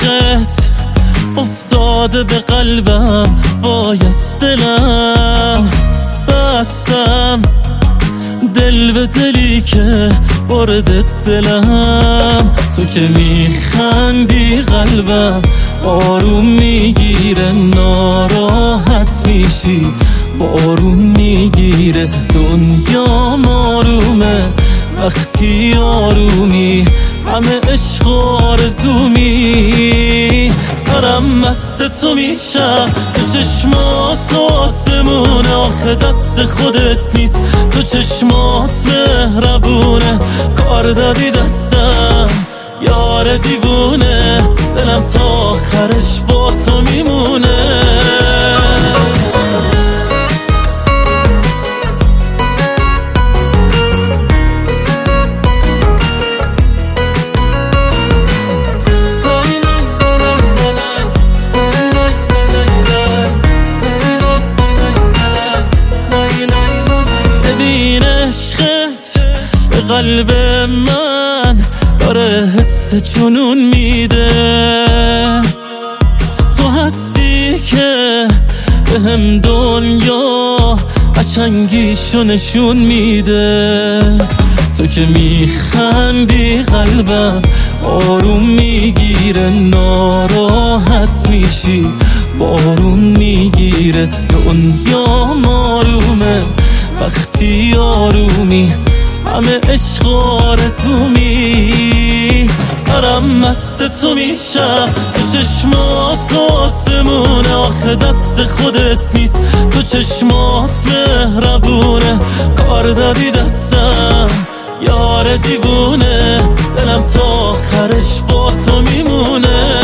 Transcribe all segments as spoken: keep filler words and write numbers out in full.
عشقت افتاده به قلبم، وای از دلم بستم دل به دلی که برده دلم. تو که میخندی قلبم آروم میگیره، ناراحت میشی بارون میگیره. دنیا آرومه وقتی آرومی، همه عشق آرزومی. دارم مست تو میشم، تو چشمات آسمونه، آخه دست خودت نیست، تو چشمات مهربونه. کار دادی دستم یار دیوونه، دلم تا آخرش با تو میمونه. قلب من داره حس جنون میده، تو هستی که به هم دنیا قشنگیشو نشون میده. تو که میخندی قلبم آروم میگیره، ناراحت میشی بارون میگیره. دنیا آرومه وقتی آرومی، همه عشق آرزومی. دارم مست تو میشم، تو چشمات آسمونه، آخه دست خودت نیست، تو چشمات مهربونه. کار دادی دستم یار دیوونه، دلم تا آخرش با تو میمونه.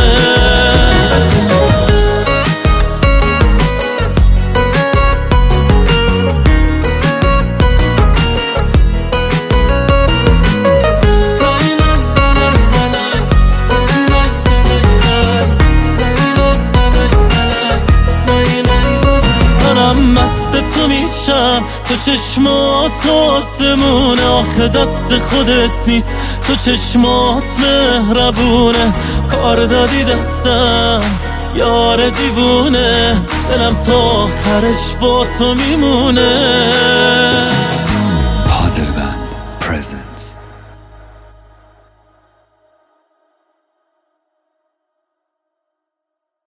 مست تو میشم، تو چشمات آسمونه، آخه دست خودت نیست، تو چشمات مهربونه. کار دادی دستم یار دیوونه، دلم تا آخرش با تو میمونه.